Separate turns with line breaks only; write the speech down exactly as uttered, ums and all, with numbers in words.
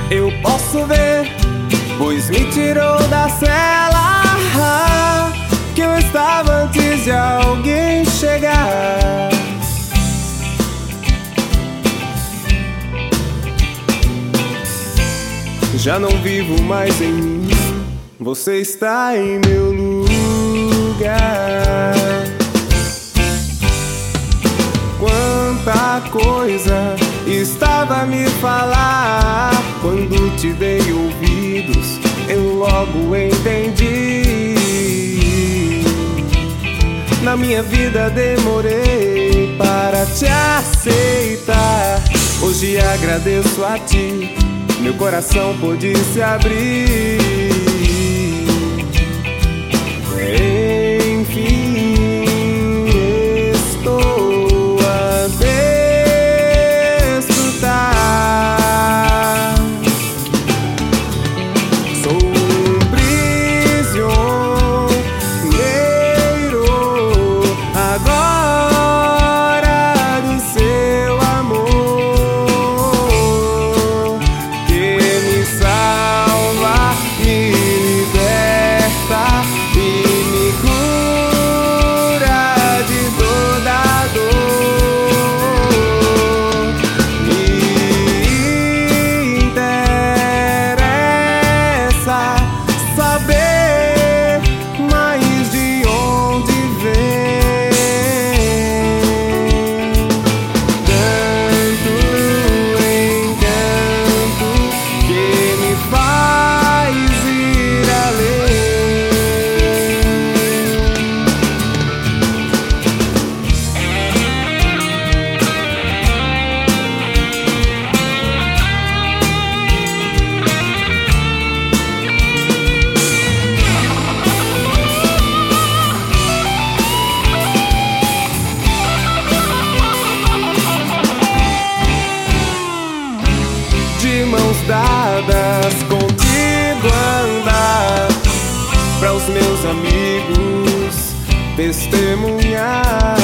Eu posso ver, pois me tirou da cela que eu estava antes de alguém chegar. Já não vivo mais em mim, você está em meu lugar. Quanta coisa estava a me falar, quando te dei ouvidos eu logo entendi. Na minha vida demorei para te aceitar, hoje agradeço a ti, meu coração pôde se abrir. Enfim, estou a desfrutar. Sou um prisioneiro agora do seu amor, que me salva, me liberta e me cura de toda dor. Me interessa saber mais de onde vem tanto encanto que me faz ir além. De mãos dadas contigo andar, para os meus amigos testemunhar.